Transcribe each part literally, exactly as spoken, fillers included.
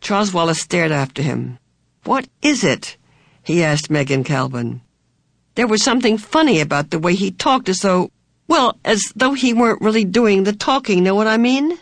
Charles Wallace stared after him. "What is it?" he asked Meg and Calvin. There was something funny about the way he talked, as though, well, as though he weren't really doing the talking, know what I mean?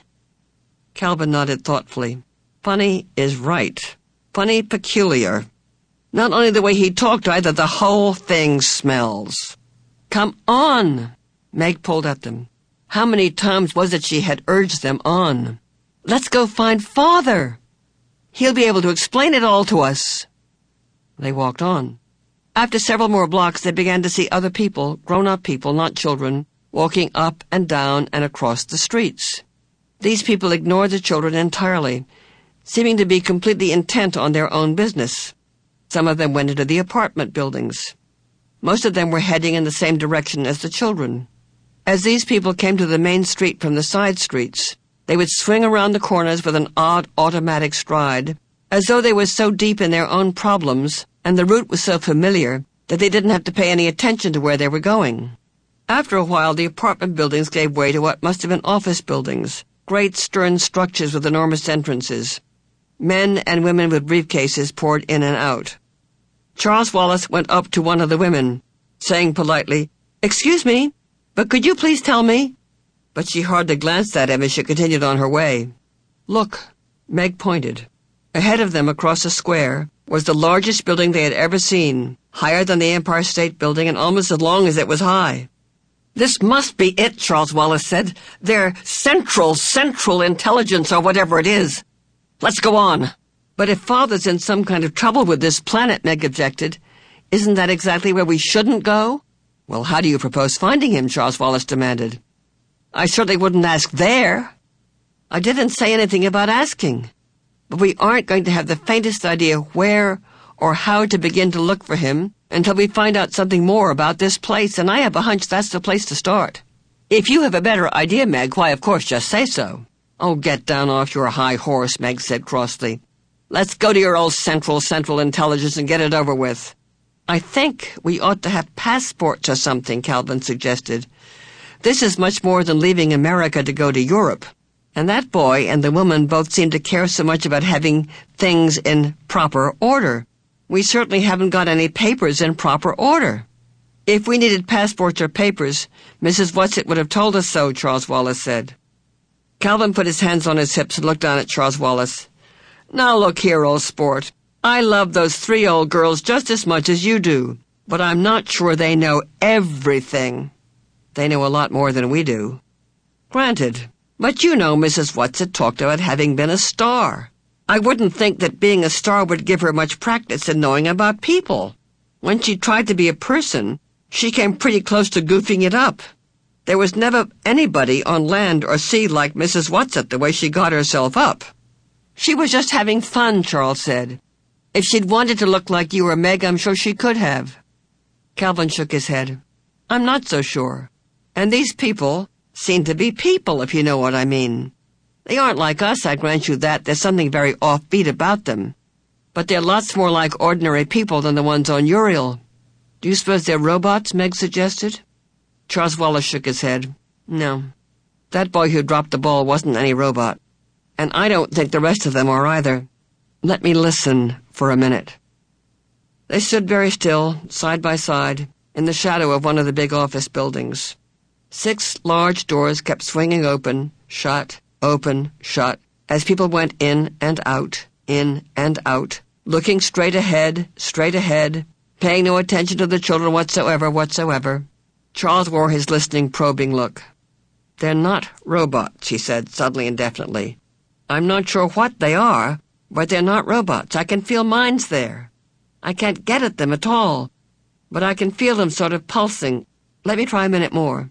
Calvin nodded thoughtfully. Funny is right. Funny peculiar. Not only the way he talked either, the whole thing smells. "Come on!" Meg pulled at them. How many times was it she had urged them on? "Let's go find Father. He'll be able to explain it all to us." They walked on. After several more blocks, they began to see other people, grown-up people, not children, walking up and down and across the streets. These people ignored the children entirely, seeming to be completely intent on their own business. Some of them went into the apartment buildings. Most of them were heading in the same direction as the children. As these people came to the main street from the side streets, they would swing around the corners with an odd automatic stride, as though they were so deep in their own problems and the route was so familiar that they didn't have to pay any attention to where they were going. After a while, the apartment buildings gave way to what must have been office buildings, great stern structures with enormous entrances. Men and women with briefcases poured in and out. Charles Wallace went up to one of the women, saying politely, "Excuse me, but could you please tell me?" But she hardly glanced at him as she continued on her way. "Look," Meg pointed. Ahead of them across the square was the largest building they had ever seen, higher than the Empire State Building and almost as long as it was high. "This must be it," Charles Wallace said. "Their Central, Central Intelligence or whatever it is. Let's go on." "But if Father's in some kind of trouble with this planet," Meg objected, "isn't that exactly where we shouldn't go?" "Well, how do you propose finding him?" Charles Wallace demanded. "I certainly wouldn't ask there." "I didn't say anything about asking. But we aren't going to have the faintest idea where or how to begin to look for him until we find out something more about this place, and I have a hunch that's the place to start. If you have a better idea, Meg, why, of course, just say so." "Oh, get down off your high horse," Meg said crossly. "Let's go to your old Central, Central Intelligence and get it over with." "I think we ought to have passports or something," Calvin suggested. "This is much more than leaving America to go to Europe. And that boy and the woman both seem to care so much about having things in proper order. We certainly haven't got any papers in proper order." "If we needed passports or papers, Missus Whatsit would have told us so," Charles Wallace said. Calvin put his hands on his hips and looked down at Charles Wallace. "Now look here, old sport. I love those three old girls just as much as you do, but I'm not sure they know everything." "They know a lot more than we do." "Granted. But you know Missus Whatsit talked about having been a star. I wouldn't think that being a star would give her much practice in knowing about people. When she tried to be a person, she came pretty close to goofing it up. There was never anybody on land or sea like Missus Whatsit the way she got herself up." "She was just having fun," Charles said. "If she'd wanted to look like you or Meg, I'm sure she could have." Calvin shook his head. "I'm not so sure. And these people seem to be people, if you know what I mean. They aren't like us, I grant you that. There's something very offbeat about them. But they're lots more like ordinary people than the ones on Uriel." "Do you suppose they're robots?" Meg suggested. Charles Wallace shook his head. "No. That boy who dropped the ball wasn't any robot. And I don't think the rest of them are either. Let me listen for a minute." They stood very still, side by side, in the shadow of one of the big office buildings. Six large doors kept swinging open, shut, open, shut, as people went in and out, in and out, looking straight ahead, straight ahead, paying no attention to the children whatsoever, whatsoever. Charles wore his listening, probing look. "They're not robots," he said, suddenly and definitely. "I'm not sure what they are, but they're not robots. I can feel minds there. I can't get at them at all, but I can feel them sort of pulsing. Let me try a minute more."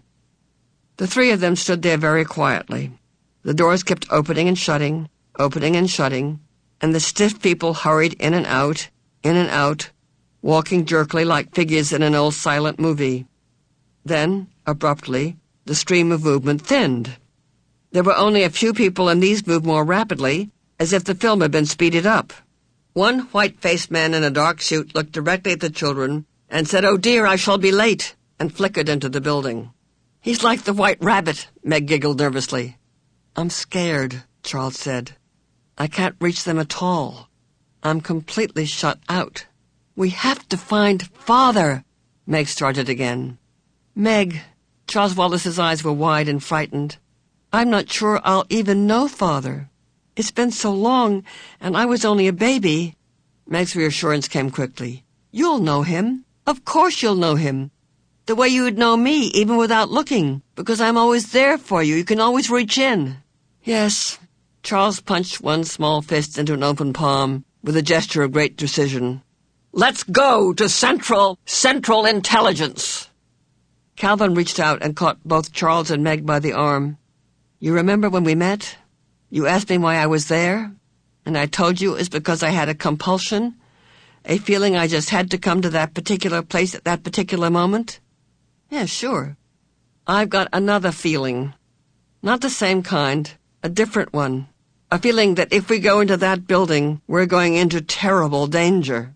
The three of them stood there very quietly. The doors kept opening and shutting, opening and shutting, and the stiff people hurried in and out, in and out, walking jerkily like figures in an old silent movie. Then, abruptly, the stream of movement thinned. There were only a few people, and these moved more rapidly, as if the film had been speeded up. One white-faced man in a dark suit looked directly at the children and said, "Oh dear, I shall be late," and flickered into the building. "He's like the White Rabbit," Meg giggled nervously. "I'm scared," Charles said. I can't reach them at all. I'm completely shut out. We have to find Father, Meg started again. Meg, Charles Wallace's eyes were wide and frightened. I'm not sure I'll even know Father. It's been so long, and I was only a baby. Meg's reassurance came quickly. You'll know him. Of course you'll know him. The way you would know me, even without looking, because I'm always there for you. You can always reach in. Yes. Charles punched one small fist into an open palm with a gesture of great decision. Let's go to Central, Central Intelligence. Calvin reached out and caught both Charles and Meg by the arm. You remember when we met? You asked me why I was there, and I told you it was because I had a compulsion, a feeling I just had to come to that particular place at that particular moment? Yeah, sure. I've got another feeling. Not the same kind, a different one. A feeling that if we go into that building, we're going into terrible danger.